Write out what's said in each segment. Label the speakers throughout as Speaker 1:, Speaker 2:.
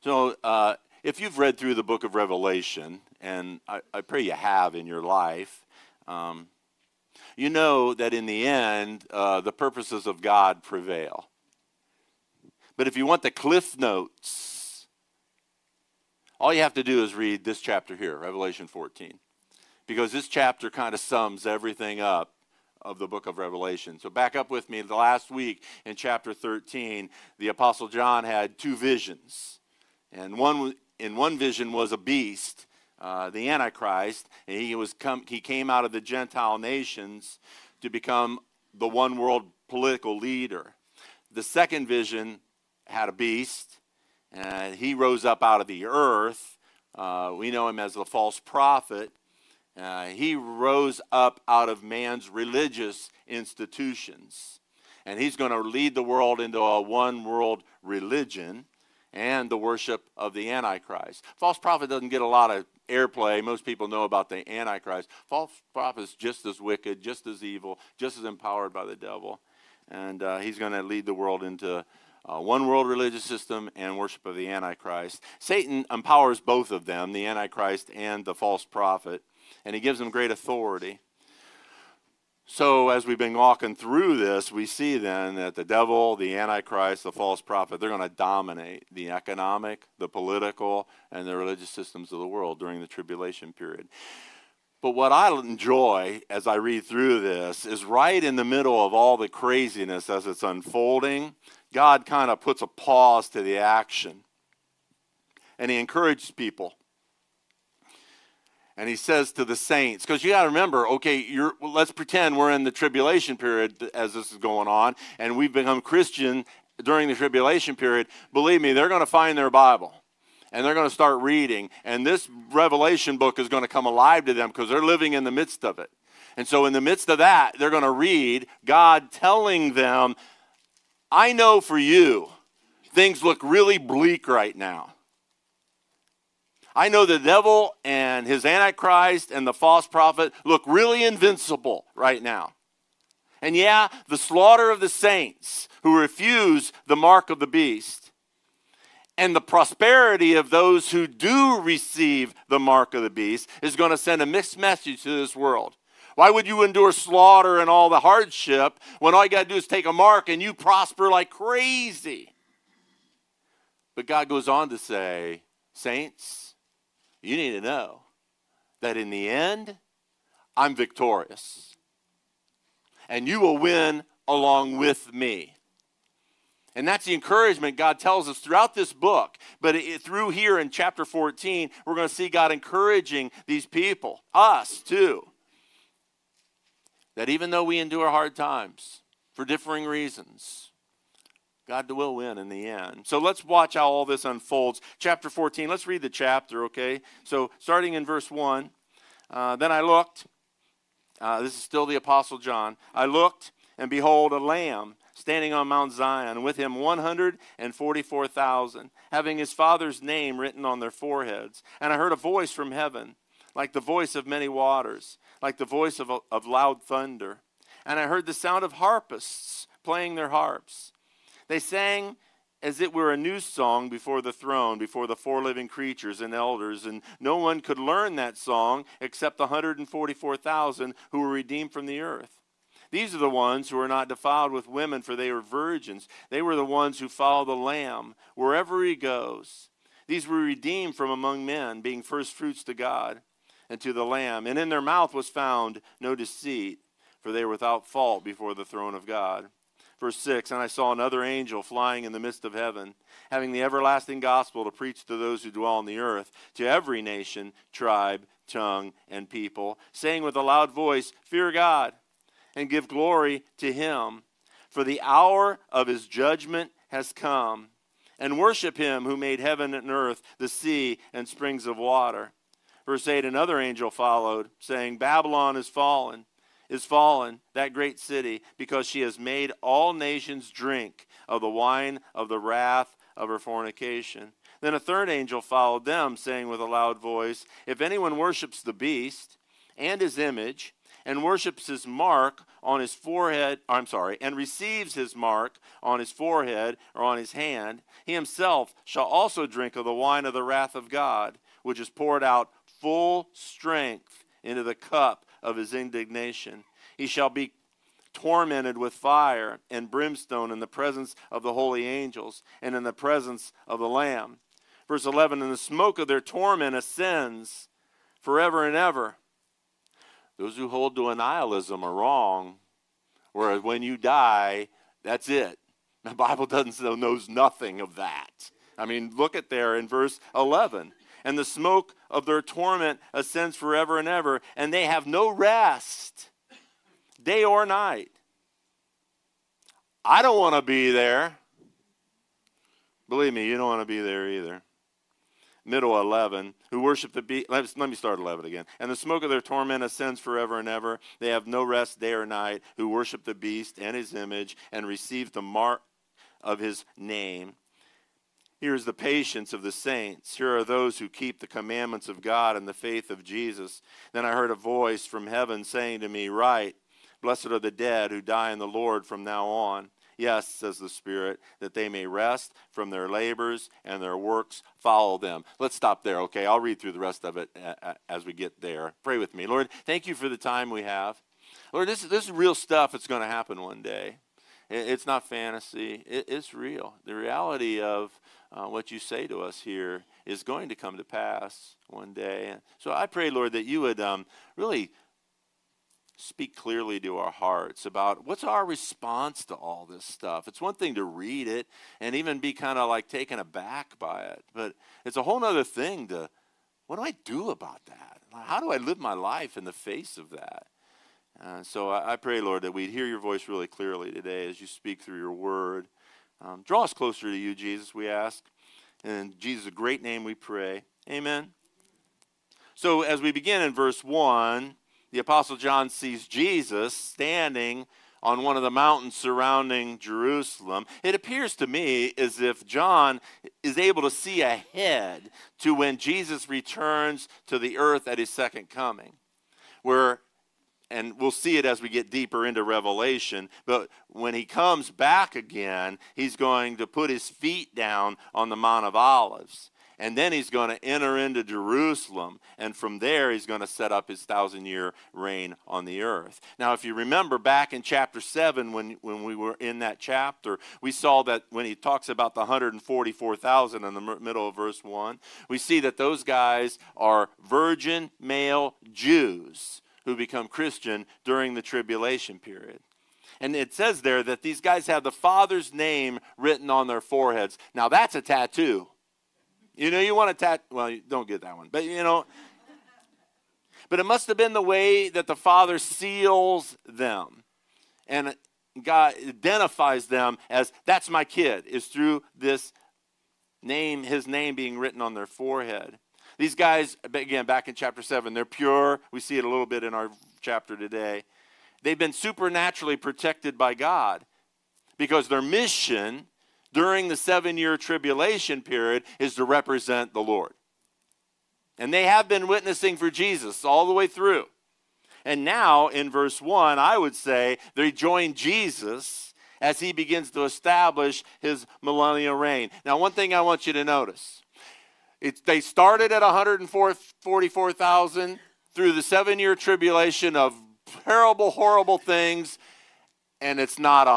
Speaker 1: So if you've read through the book of Revelation, and I pray you have in your life, you know that in the end, the purposes of God prevail. But if you want the cliff notes, all you have to do is read this chapter here, Revelation 14. Because this chapter kind of sums everything up of the book of Revelation. So back up with me. The last week in chapter 13, the Apostle John had two visions. And in one vision was a beast, the Antichrist, and he came out of the Gentile nations to become the one world political leader. The second vision had a beast, and he rose up out of the earth. We know him as the false prophet. He rose up out of man's religious institutions, and he's going to lead the world into a one world religion and the worship of the Antichrist. False prophet doesn't get a lot of airplay. Most people know about the Antichrist. False prophet is just as wicked, just as evil, just as empowered by the devil, and he's going to lead the world into one world religious system and worship of the Antichrist. Satan empowers both of them, the Antichrist and the false prophet, and he gives them great authority. So as we've been walking through this, we see then that the devil, the Antichrist, the false prophet, they're going to dominate the economic, the political, and the religious systems of the world during the tribulation period. But what I enjoy as I read through this is right in the middle of all the craziness as it's unfolding, God kind of puts a pause to the action. And he encourages people. And he says to the saints, because you got to remember, okay, let's pretend we're in the tribulation period as this is going on, and we've become Christian during the tribulation period. Believe me, they're going to find their Bible, and they're going to start reading, and this Revelation book is going to come alive to them because they're living in the midst of it. And so in the midst of that, they're going to read God telling them, I know for you, things look really bleak right now. I know the devil and his Antichrist and the false prophet look really invincible right now. And yeah, the slaughter of the saints who refuse the mark of the beast and the prosperity of those who do receive the mark of the beast is going to send a mixed message to this world. Why would you endure slaughter and all the hardship when all you got to do is take a mark and you prosper like crazy? But God goes on to say, saints, you need to know that in the end, I'm victorious. And you will win along with me. And that's the encouragement God tells us throughout this book. But through here in chapter 14, we're going to see God encouraging these people, us too. That even though we endure hard times for differing reasons, God will win in the end. So let's watch how all this unfolds. Chapter 14, let's read the chapter, okay? So starting in verse 1, then I looked, this is still the Apostle John, I looked, and behold, a lamb standing on Mount Zion, with him 144,000, having his Father's name written on their foreheads. And I heard a voice from heaven, like the voice of many waters, like the voice of loud thunder. And I heard the sound of harpists playing their harps. They sang as it were a new song before the throne, before the four living creatures and elders, and no one could learn that song except the 144,000 who were redeemed from the earth. These are the ones who are not defiled with women, for they are virgins. They were the ones who follow the Lamb wherever he goes. These were redeemed from among men, being first fruits to God and to the Lamb. And in their mouth was found no deceit, for they were without fault before the throne of God. Verse 6, and I saw another angel flying in the midst of heaven, having the everlasting gospel to preach to those who dwell on the earth, to every nation, tribe, tongue, and people, saying with a loud voice, fear God, and give glory to him, for the hour of his judgment has come, and worship him who made heaven and earth, the sea, and springs of water. Verse 8, another angel followed, saying, Babylon is fallen, that great city, because she has made all nations drink of the wine of the wrath of her fornication. Then a third angel followed them, saying with a loud voice, if anyone worships the beast and his image, and worships his mark on his forehead, and receives his mark on his forehead or on his hand, he himself shall also drink of the wine of the wrath of God, which is poured out full strength into the cup of his indignation. He shall be tormented with fire and brimstone in the presence of the holy angels and in the presence of the Lamb. Verse 11, and the smoke of their torment ascends forever and ever. Those who hold to annihilism are wrong, whereas when you die, that's it. The Bible knows nothing of that. I mean, look at there in verse 11. And the smoke of their torment ascends forever and ever, and they have no rest, day or night. I don't want to be there. Believe me, you don't want to be there either. Middle 11, who worship the beast. Let me start 11 again. And the smoke of their torment ascends forever and ever. They have no rest day or night, who worship the beast and his image and receive the mark of his name. Here is the patience of the saints. Here are those who keep the commandments of God and the faith of Jesus. Then I heard a voice from heaven saying to me, write, blessed are the dead who die in the Lord from now on. Yes, says the Spirit, that they may rest from their labors and their works follow them. Let's stop there, okay? I'll read through the rest of it as we get there. Pray with me. Lord, thank you for the time we have. Lord, this is real stuff that's going to happen one day. It's not fantasy. It's real. The reality of what you say to us here is going to come to pass one day. So I pray, Lord, that you would really speak clearly to our hearts about what's our response to all this stuff. It's one thing to read it and even be kind of like taken aback by it, but it's a whole other thing to, what do I do about that? How do I live my life in the face of that? So I pray, Lord, that we'd hear your voice really clearly today as you speak through your word. Draw us closer to you, Jesus, we ask. In Jesus' great name we pray. Amen. So as we begin in verse 1, the Apostle John sees Jesus standing on one of the mountains surrounding Jerusalem. It appears to me as if John is able to see ahead to when Jesus returns to the earth at his second coming. And we'll see it as we get deeper into Revelation, but when he comes back again, he's going to put his feet down on the Mount of Olives. And then he's going to enter into Jerusalem. And from there, he's going to set up his 1,000-year reign on the earth. Now, if you remember back in chapter 7, when we were in that chapter, we saw that when he talks about the 144,000 in the middle of verse 1, we see that those guys are virgin male Jews who become Christian during the tribulation period. And it says there that these guys have the Father's name written on their foreheads. Now, that's a tattoo. You know, you want to well, you don't get that one. But, but it must have been the way that the Father seals them. And God identifies them as, that's my kid, is through this name, his name being written on their forehead. These guys, again, back in chapter 7, they're pure. We see it a little bit in our chapter today. They've been supernaturally protected by God because their mission during the 7-year tribulation period is to represent the Lord. And they have been witnessing for Jesus all the way through. And now in verse 1, I would say they join Jesus as he begins to establish his millennial reign. Now, one thing I want you to notice. They started at 144,000 through the 7-year tribulation of terrible, horrible things. And it's not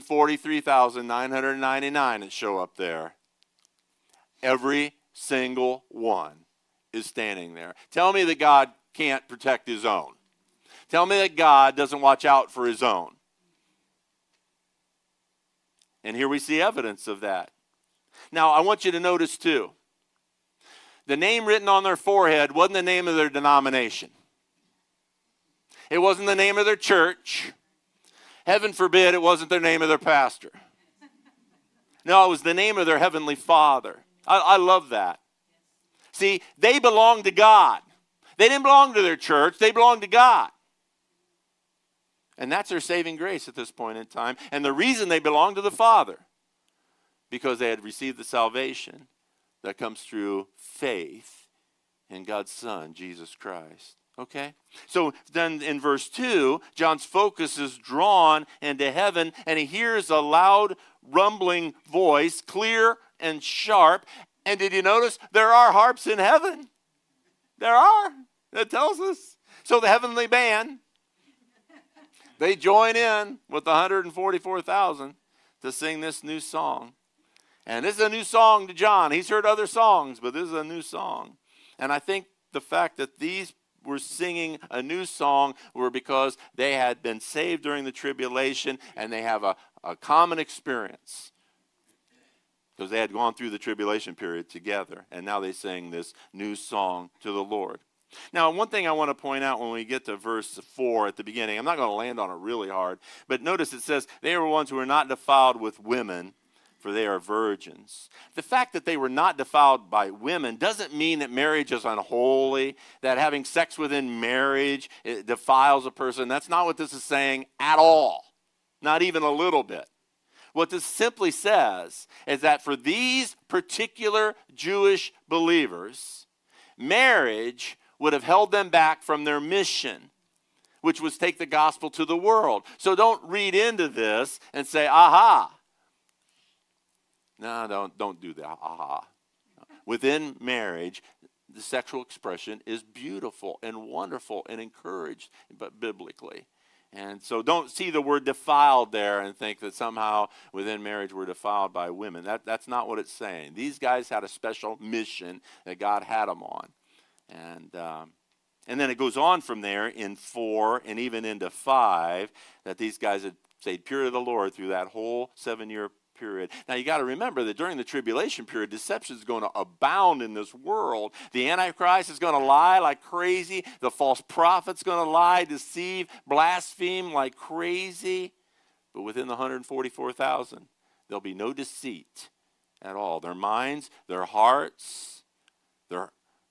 Speaker 1: 143,999 that show up there. Every single one is standing there. Tell me that God can't protect his own. Tell me that God doesn't watch out for his own. And here we see evidence of that. Now, I want you to notice too, the name written on their forehead wasn't the name of their denomination. It wasn't the name of their church. Heaven forbid it wasn't the name of their pastor. No, it was the name of their heavenly Father. I love that. See, they belonged to God. They didn't belong to their church. They belonged to God. And that's their saving grace at this point in time. And the reason they belonged to the Father, because they had received the salvation that comes through faith in God's Son, Jesus Christ. Okay? So then in verse 2, John's focus is drawn into heaven, and he hears a loud, rumbling voice, clear and sharp. And did you notice there are harps in heaven? There are. That tells us. So the heavenly band, they join in with the 144,000 to sing this new song. And this is a new song to John. He's heard other songs, but this is a new song. And I think the fact that these were singing a new song were because they had been saved during the tribulation, and they have a common experience because they had gone through the tribulation period together, and now they sing this new song to the Lord. Now, one thing I want to point out when we get to verse 4 at the beginning, I'm not going to land on it really hard, but notice it says, they were ones who were not defiled with women, for they are virgins. The fact that they were not defiled by women doesn't mean that marriage is unholy, that having sex within marriage it defiles a person. That's not what this is saying at all, not even a little bit. What this simply says is that for these particular Jewish believers, marriage would have held them back from their mission, which was take the gospel to the world. So don't read into this and say, aha. No, don't do that. Aha. Within marriage, the sexual expression is beautiful and wonderful and encouraged but biblically. And so don't see the word defiled there and think that somehow within marriage we're defiled by women. That's not what it's saying. These guys had a special mission that God had them on. And then it goes on from there in 4 and even into 5 that these guys had stayed pure to the Lord through that whole 7-year period. Now you got to remember that during the tribulation period, deception is going to abound in this world. The Antichrist is going to lie like crazy. The false prophet's going to lie, deceive, blaspheme like crazy. But within the 144,000, there'll be no deceit at all. Their minds, their hearts, their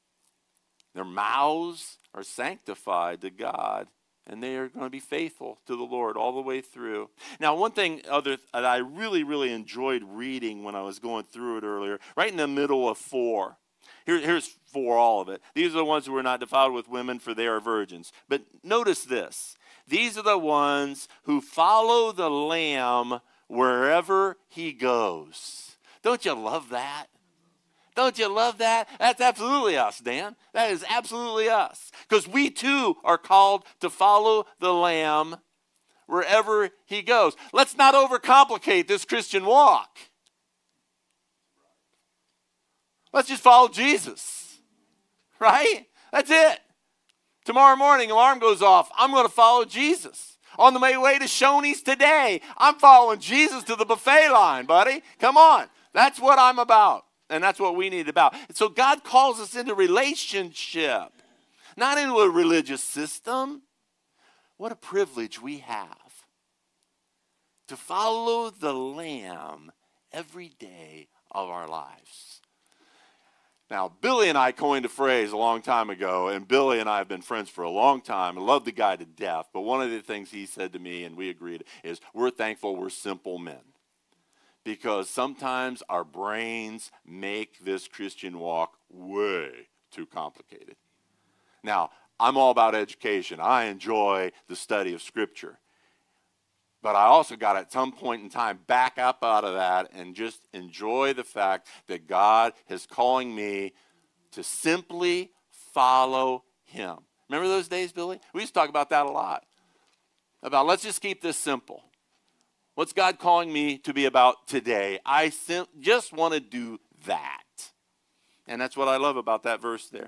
Speaker 1: mouths are sanctified to God. And they are going to be faithful to the Lord all the way through. Now, one thing that I really, really enjoyed reading when I was going through it earlier, right in the middle of 4. Here's 4, all of it. These are the ones who are not defiled with women, for they are virgins. But notice this. These are the ones who follow the Lamb wherever he goes. Don't you love that? Don't you love that? That's absolutely us, Dan. That is absolutely us. Because we too are called to follow the Lamb wherever he goes. Let's not overcomplicate this Christian walk. Let's just follow Jesus. Right? That's it. Tomorrow morning, alarm goes off. I'm going to follow Jesus. On the way to Shoney's today, I'm following Jesus to the buffet line, buddy. Come on. That's what I'm about. And that's what we need about. So God calls us into relationship, not into a religious system. What a privilege we have to follow the Lamb every day of our lives. Now, Billy and I coined a phrase a long time ago, and Billy and I have been friends for a long time. I love the guy to death, but one of the things he said to me, and we agreed, is we're thankful we're simple men. Because sometimes our brains make this Christian walk way too complicated. Now, I'm all about education. I enjoy the study of Scripture. But I also got at some point in time back up out of that and just enjoy the fact that God is calling me to simply follow him. Remember those days, Billy? We used to talk about that a lot. About let's just keep this simple. What's God calling me to be about today? I just want to do that. And that's what I love about that verse there.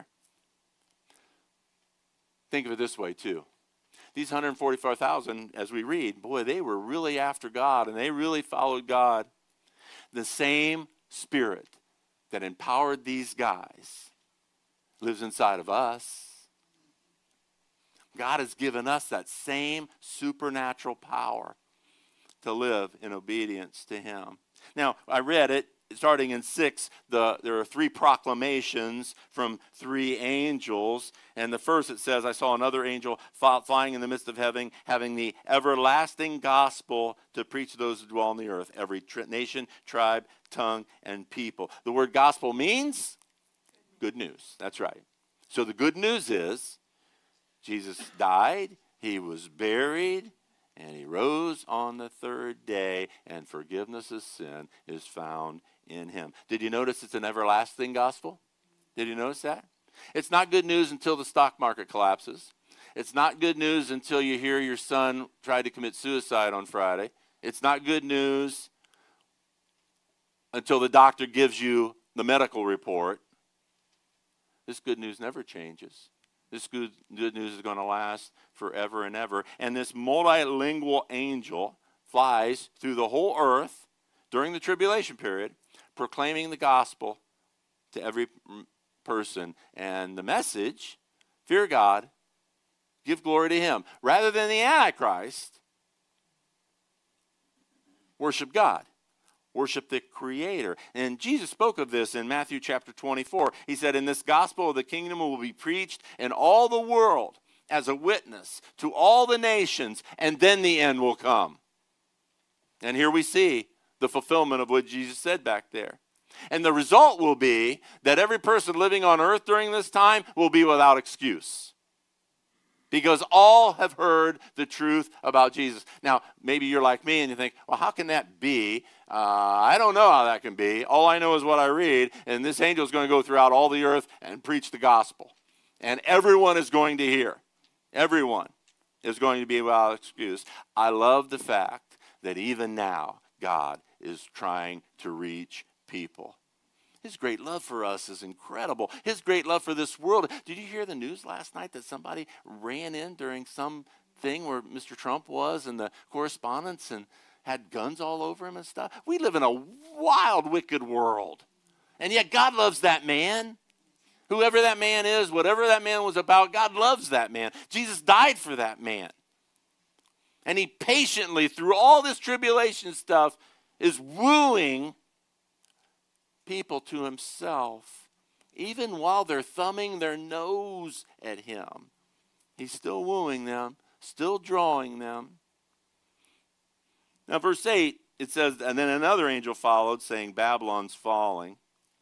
Speaker 1: Think of it this way, too. These 144,000, as we read, boy, they were really after God, and they really followed God. The same Spirit that empowered these guys lives inside of us. God has given us that same supernatural power to live in obedience to him. Now, I read it, starting in 6, there are 3 proclamations from 3 angels. And the first, it says, I saw another angel flying in the midst of heaven, having the everlasting gospel to preach to those who dwell on the earth, every nation, tribe, tongue, and people. The word gospel means good news. That's right. So the good news is Jesus died, he was buried, and he rose on the third day, and forgiveness of sin is found in him. Did you notice it's an everlasting gospel? Did you notice that? It's not good news until the stock market collapses. It's not good news until you hear your son tried to commit suicide on Friday. It's not good news until the doctor gives you the medical report. This good news never changes. This good news is going to last forever and ever. And this multilingual angel flies through the whole earth during the tribulation period, proclaiming the gospel to every person. And the message, fear God, give glory to him. Rather than the Antichrist, worship God. Worship the Creator. And Jesus spoke of this in Matthew chapter 24. He said, "In this gospel of the kingdom will be preached in all the world as a witness to all the nations, and then the end will come." And here we see the fulfillment of what Jesus said back there. And the result will be that every person living on earth during this time will be without excuse, because all have heard the truth about Jesus. Now, maybe you're like me and you think, well, how can that be? I don't know how that can be. All I know is what I read, and this angel is going to go throughout all the earth and preach the gospel. And everyone is going to hear. Everyone is going to be without excuse. I love the fact that even now, God is trying to reach people. His great love for us is incredible. His great love for this world. Did you hear the news last night that somebody ran in during some thing where Mr. Trump was and the correspondence and had guns all over him and stuff? We live in a wild, wicked world. And yet God loves that man. Whoever that man is, whatever that man was about, God loves that man. Jesus died for that man. And he patiently, through all this tribulation stuff, is wooing people to himself, even while they're thumbing their nose at him. He's still wooing them, still drawing them. Now, verse 8, it says, "And then another angel followed, saying, Babylon's falling,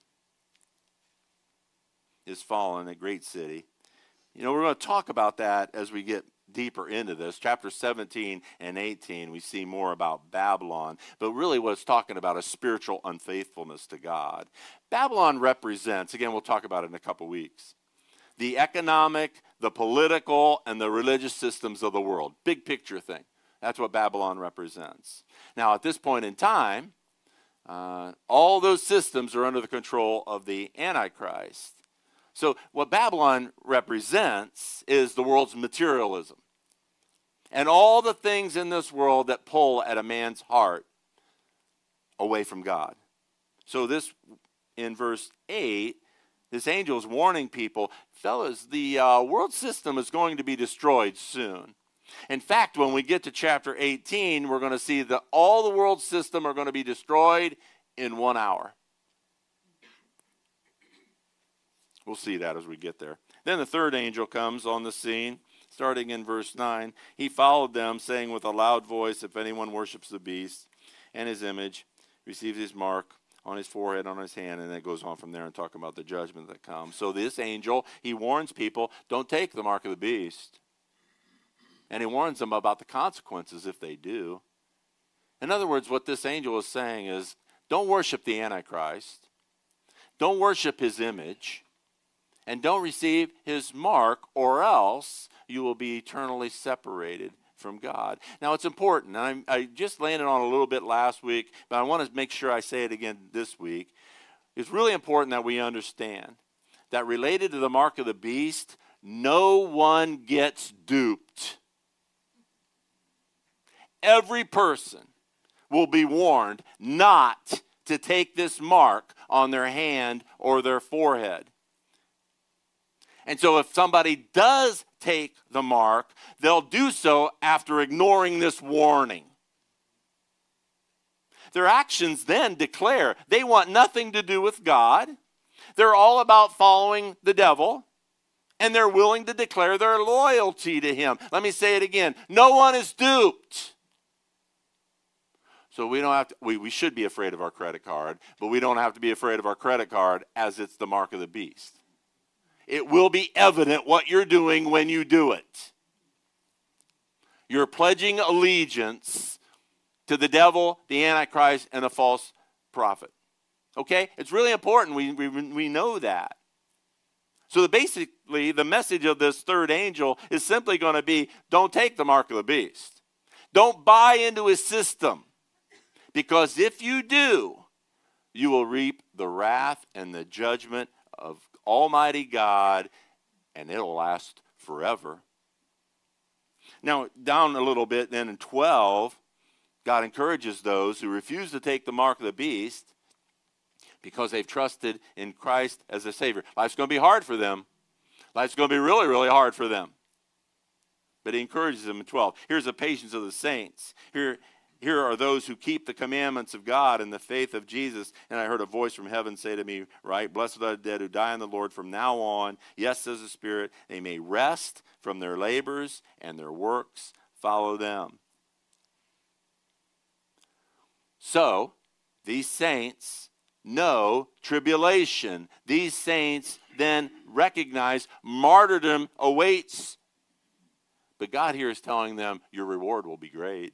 Speaker 1: is fallen, a great city." You know, we're going to talk about that as we get deeper into this. Chapter 17 and 18, we see more about Babylon, but really what it's talking about is spiritual unfaithfulness to God. Babylon represents, again, we'll talk about it in a couple weeks, the economic, the political, and the religious systems of the world. Big picture thing. That's what Babylon represents. Now, at this point in time, all those systems are under the control of the Antichrist. So what Babylon represents is the world's materialism and all the things in this world that pull at a man's heart away from God. So this, in verse 8, this angel is warning people, fellas, the world system is going to be destroyed soon. In fact, when we get to chapter 18, we're going to see that all the world system are going to be destroyed in 1 hour. We'll see that as we get there. Then the third angel comes on the scene, starting in verse 9. "He followed them, saying with a loud voice, if anyone worships the beast and his image, receives his mark on his forehead, on his hand," and then it goes on from there and talking about the judgment that comes. So this angel, he warns people, don't take the mark of the beast. And he warns them about the consequences if they do. In other words, what this angel is saying is, don't worship the Antichrist. Don't worship his image. And don't receive his mark, or else you will be eternally separated from God. Now, it's important. I just landed on a little bit last week, but I want to make sure I say it again this week. It's really important that we understand that related to the mark of the beast, no one gets duped. Every person will be warned not to take this mark on their hand or their forehead. And so if somebody does take the mark, they'll do so after ignoring this warning. Their actions then declare they want nothing to do with God. They're all about following the devil, and they're willing to declare their loyalty to him. Let me say it again. No one is duped. So we don't have to, we should be afraid of our credit card, but we don't have to be afraid of our credit card as it's the mark of the beast. it will be evident what you're doing when you do it. You're pledging allegiance to the devil, the Antichrist, and a false prophet. Okay? It's really important we know that. So basically, the message of this third angel is simply going to be, don't take the mark of the beast. Don't buy into his system. Because if you do, you will reap the wrath and the judgment of Almighty God, and it'll last forever. Now, down a little bit, then in 12, God encourages those who refuse to take the mark of the beast because they've trusted in Christ as a Savior. Life's going to be hard for them. Life's going to be really, really hard for them. But he encourages them in 12. Here's the patience of the saints. Here are those who keep the commandments of God and the faith of Jesus. And I heard a voice from heaven say to me, right, blessed are the dead who die in the Lord from now on. Yes, says the Spirit, they may rest from their labors and their works follow them. So, these saints know tribulation. These saints then recognize martyrdom awaits. But God here is telling them, your reward will be great.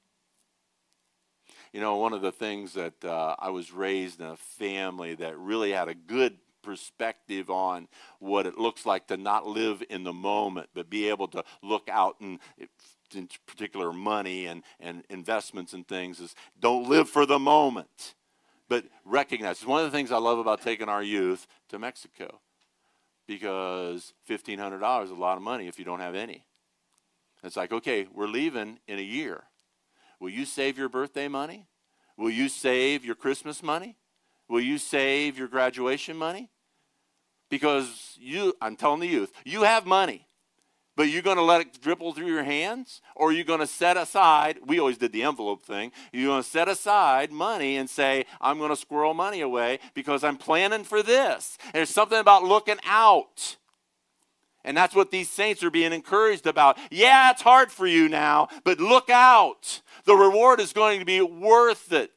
Speaker 1: You know, one of the things that I was raised in a family that really had a good perspective on what it looks like to not live in the moment, but be able to look out in particular money and investments and things is don't live for the moment, but recognize. It's one of the things I love about taking our youth to Mexico, because $1,500 is a lot of money if you don't have any. It's like, okay, we're leaving in a year. Will you save your birthday money? Will you save your Christmas money? Will you save your graduation money? Because I'm telling the youth, you have money, but you're going to let it dribble through your hands? Or are you going to set aside, we always did the envelope thing, you're going to set aside money and say, I'm going to squirrel money away because I'm planning for this. And there's something about looking out. And that's what these saints are being encouraged about. Yeah, it's hard for you now, but look out. The reward is going to be worth it.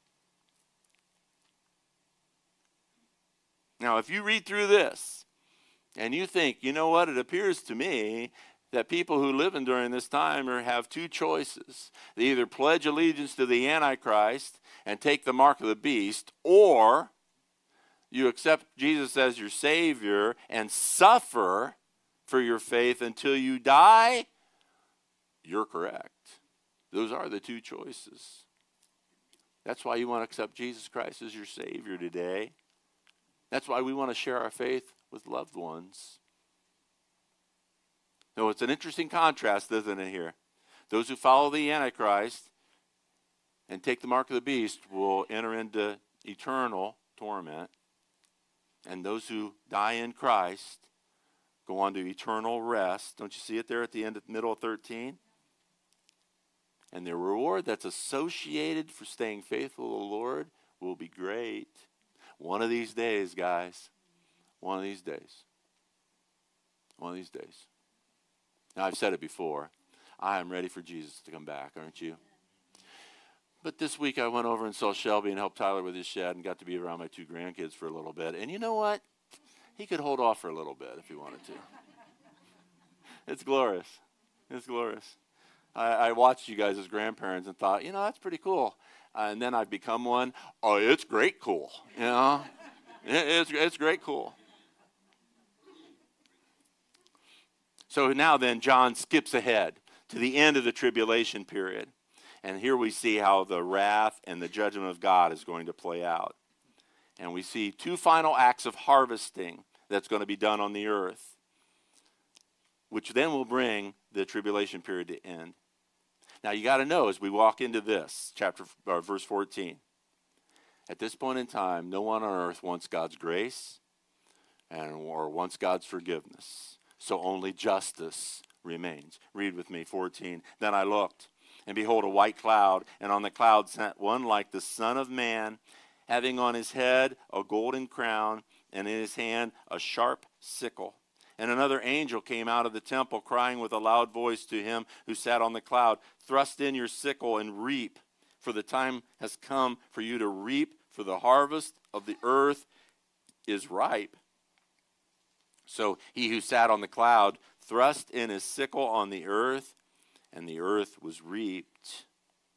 Speaker 1: Now, if you read through this and you think, you know what, it appears to me that people who live in during this time have two choices. They either pledge allegiance to the Antichrist and take the mark of the beast, or you accept Jesus as your Savior and suffer for your faith until you die. You're correct. Those are the two choices. That's why you want to accept Jesus Christ as your Savior today. That's why we want to share our faith with loved ones. No, it's an interesting contrast, isn't it, here? Those who follow the Antichrist and take the mark of the beast will enter into eternal torment. And those who die in Christ go on to eternal rest. Don't you see it there at the middle of 13? And the reward that's associated for staying faithful to the Lord will be great. One of these days, guys. One of these days. One of these days. Now, I've said it before. I am ready for Jesus to come back, aren't you? But this week I went over and saw Shelby and helped Tyler with his shed and got to be around my two grandkids for a little bit. And you know what? He could hold off for a little bit if he wanted to. It's glorious. It's glorious. I watched you guys as grandparents and thought, you know, that's pretty cool. And then I've become one. Oh, it's great cool. You know, it's great cool. So now then, John skips ahead to the end of the tribulation period. And here we see how the wrath and the judgment of God is going to play out. And we see two final acts of harvesting that's going to be done on the earth, which then will bring the tribulation period to end. Now you got to know, as we walk into this, verse 14, at this point in time, no one on earth wants God's grace or wants God's forgiveness. So only justice remains. Read with me, 14. Then I looked, and behold, a white cloud, and on the cloud sat one like the Son of Man, having on his head a golden crown, and in his hand a sharp sickle. And another angel came out of the temple, crying with a loud voice to him who sat on the cloud, thrust in your sickle and reap, for the time has come for you to reap, for the harvest of the earth is ripe. So he who sat on the cloud thrust in his sickle on the earth, and the earth was reaped.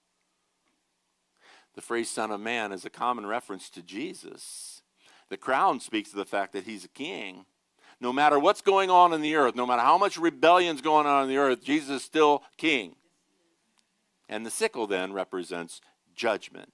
Speaker 1: The phrase Son of Man is a common reference to Jesus. The crown speaks of the fact that he's a king. No matter what's going on in the earth, no matter how much rebellion's going on in the earth, Jesus is still king. And the sickle then represents judgment.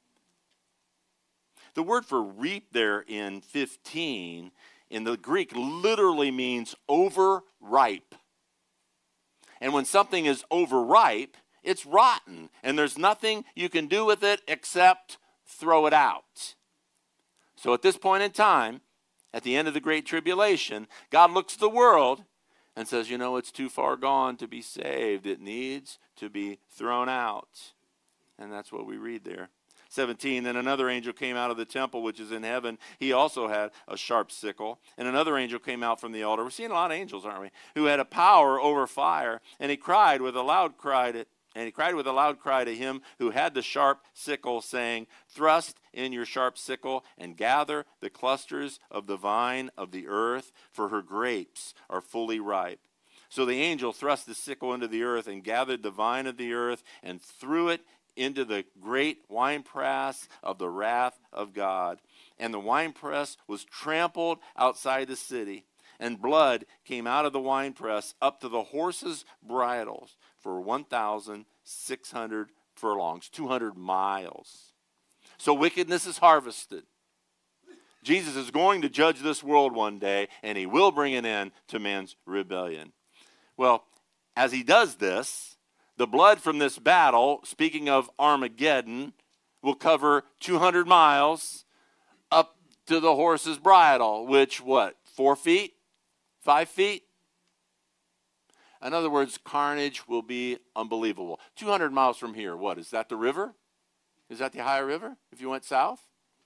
Speaker 1: The word for reap there in 15 in the Greek literally means overripe. And when something is overripe, it's rotten, and there's nothing you can do with it except throw it out. So at this point in time, at the end of the Great Tribulation, God looks at the world and says, you know, it's too far gone to be saved. It needs to be thrown out. And that's what we read there. 17, then another angel came out of the temple which is in heaven. He also had a sharp sickle. And another angel came out from the altar. We're seeing a lot of angels, aren't we? Who had a power over fire. And he cried with a loud cry to him who had the sharp sickle, saying, thrust in your sharp sickle and gather the clusters of the vine of the earth, for her grapes are fully ripe. So the angel thrust the sickle into the earth and gathered the vine of the earth and threw it into the great winepress of the wrath of God. And the winepress was trampled outside the city, and blood came out of the winepress up to the horses' bridles for 1,600 furlongs, 200 miles. So wickedness is harvested. Jesus is going to judge this world one day, and he will bring an end to man's rebellion. Well, as he does this, the blood from this battle, speaking of Armageddon, will cover 200 miles up to the horse's bridle, which, 4 feet? 5 feet? In other words, carnage will be unbelievable. 200 miles from here, is that the river? Is that the Ohio River, if you went south?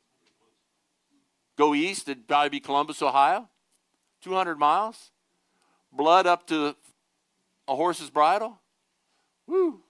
Speaker 1: Go east, it'd probably be Columbus, Ohio. 200 miles. Blood up to a horse's bridle. Woo.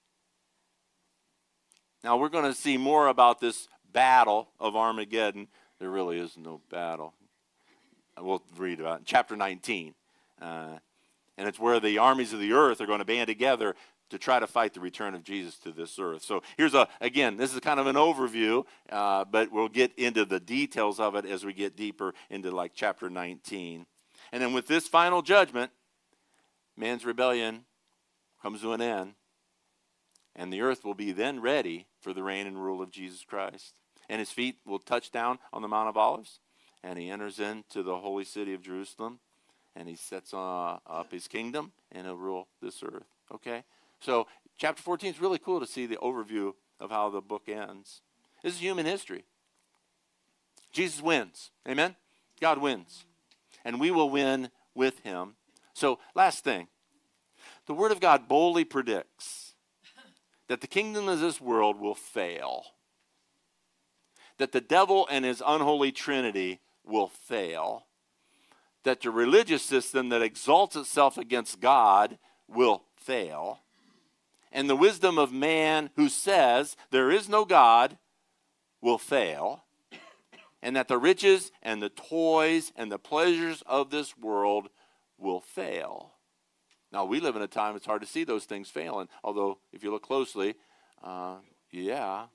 Speaker 1: Now we're going to see more about this battle of Armageddon. There really is no battle. We'll read about it in chapter 19. And it's where the armies of the earth are going to band together to try to fight the return of Jesus to this earth. So here's again, this is kind of an overview, but we'll get into the details of it as we get deeper into chapter 19. And then with this final judgment, man's rebellion comes to an end, and the earth will be then ready for the reign and rule of Jesus Christ. And his feet will touch down on the Mount of Olives, and he enters into the holy city of Jerusalem, and he sets up his kingdom, and he'll rule this earth. Okay? So chapter 14 is really cool to see the overview of how the book ends. This is human history. Jesus wins. Amen? God wins. And we will win with him. So last thing. The Word of God boldly predicts that the kingdom of this world will fail. That the devil and his unholy trinity will fail. That the religious system that exalts itself against God will fail. And the wisdom of man who says there is no God will fail. And that the riches and the toys and the pleasures of this world will fail. Now, we live in a time it's hard to see those things failing. Although, if you look closely, yeah.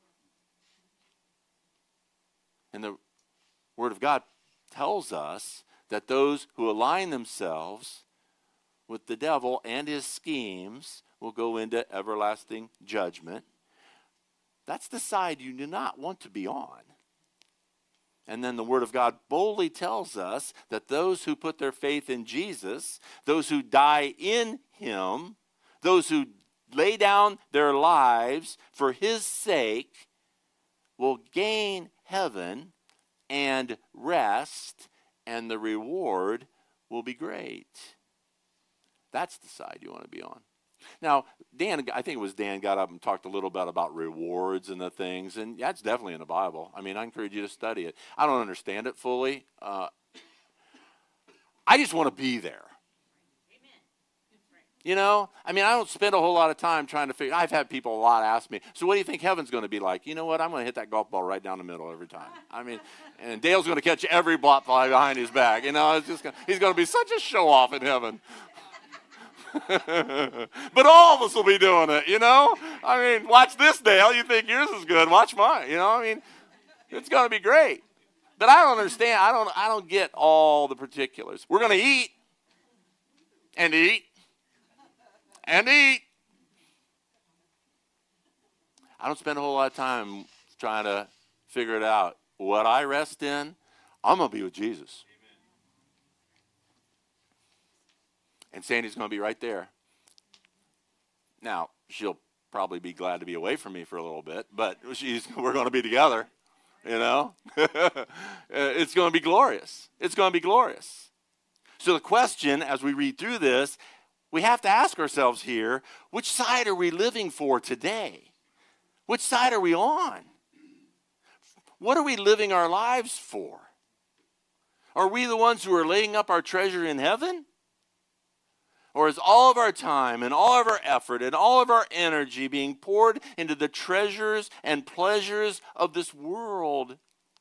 Speaker 1: And the Word of God tells us that those who align themselves with the devil and his schemes will go into everlasting judgment. That's the side you do not want to be on. And then the Word of God boldly tells us that those who put their faith in Jesus, those who die in him, those who lay down their lives for his sake, will gain heaven and rest, and the reward will be great. That's the side you want to be on. Now, I think it was Dan got up and talked a little bit about rewards and the things, and that's definitely in the Bible. I mean, I encourage you to study it. I don't understand it fully. I just want to be there. You know, I mean, I don't spend a whole lot of time trying to figure. I've had people a lot ask me, so what do you think heaven's going to be like? You know what? I'm going to hit that golf ball right down the middle every time. I mean, and Dale's going to catch every ball fly behind his back. You know, he's going to be such a show off in heaven. But all of us will be doing it, you know? I mean, watch this, Dale. You think yours is good. Watch mine. You know, I mean, it's going to be great. But I don't understand. I don't get all the particulars. We're going to eat and eat and eat. I don't spend a whole lot of time trying to figure it out. What I rest in, I'm going to be with Jesus. And Sandy's going to be right there. Now, she'll probably be glad to be away from me for a little bit, but we're going to be together, you know. It's going to be glorious. It's going to be glorious. So the question, as we read through this, we have to ask ourselves here, which side are we living for today? Which side are we on? What are we living our lives for? Are we the ones who are laying up our treasure in heaven? Or is all of our time and all of our effort and all of our energy being poured into the treasures and pleasures of this world?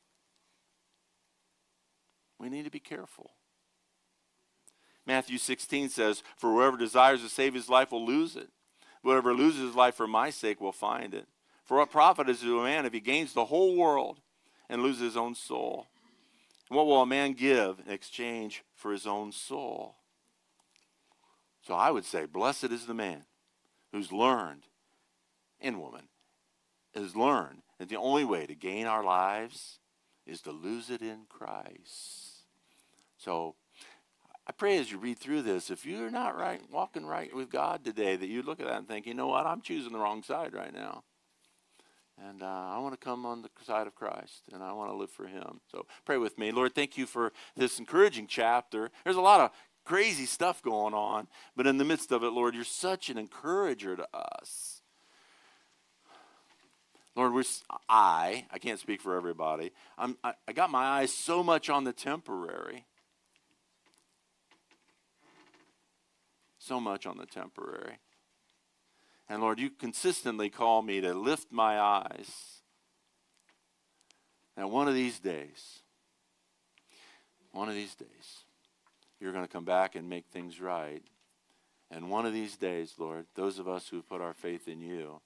Speaker 1: We need to be careful. Matthew 16 says, "For whoever desires to save his life will lose it. Whoever loses his life for my sake will find it. For what profit is it to a man if he gains the whole world and loses his own soul? And what will a man give in exchange for his own soul?" So I would say, blessed is the man who's learned, and woman, has learned that the only way to gain our lives is to lose it in Christ. So I pray as you read through this, if you're not right, walking right with God today, that you look at that and think, you know what, I'm choosing the wrong side right now. And I want to come on the side of Christ, and I want to live for him. So pray with me. Lord, thank you for this encouraging chapter. There's a lot of crazy stuff going on, but in the midst of it, Lord, you're such an encourager to us. Lord, I can't speak for everybody. I got my eyes so much on the temporary. So much on the temporary. And Lord, you consistently call me to lift my eyes. And one of these days, you're going to come back and make things right. And one of these days, Lord, those of us who put our faith in you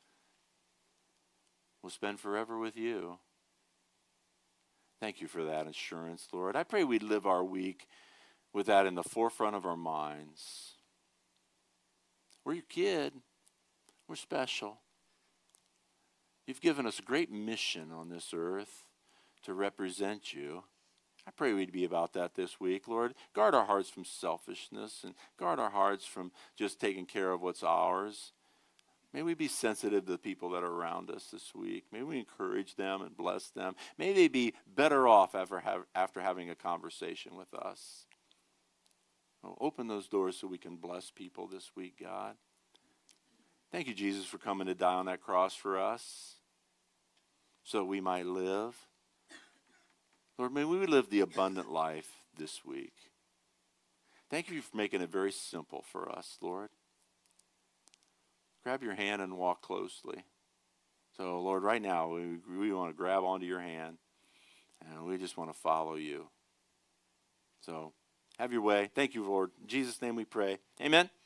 Speaker 1: will spend forever with you. Thank you for that assurance, Lord. I pray we'd live our week with that in the forefront of our minds. We're your kid. We're special. You've given us a great mission on this earth to represent you. I pray we'd be about that this week, Lord. Guard our hearts from selfishness and guard our hearts from just taking care of what's ours. May we be sensitive to the people that are around us this week. May we encourage them and bless them. May they be better off after having a conversation with us. Oh, open those doors so we can bless people this week, God. Thank you, Jesus, for coming to die on that cross for us so we might live. Lord, may we live the abundant life this week. Thank you for making it very simple for us, Lord. Grab your hand and walk closely. So, Lord, right now, we want to grab onto your hand, and we just want to follow you. So, have your way. Thank you, Lord. In Jesus' name we pray. Amen.